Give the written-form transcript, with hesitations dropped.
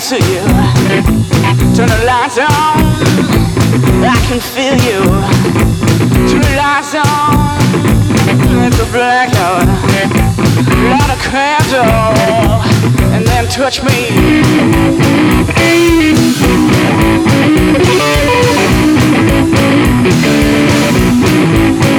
next to you. Turn the lights on, I can feel you. Turn the lights on, it's a blackout. Light a candle, and then touch me.